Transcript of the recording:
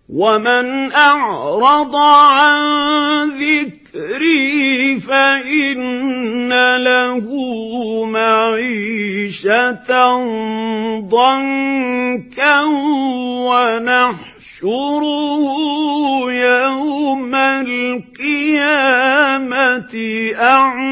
وَمَنْ أَعْرَضَ عَن ذِكْرِي فَإِنَّ لَهُ مَعِيشَةً ضَنكًا وَنَحْشُرُهُ يَوْمَ الْقِيَامَةِ أَعْمَىٰ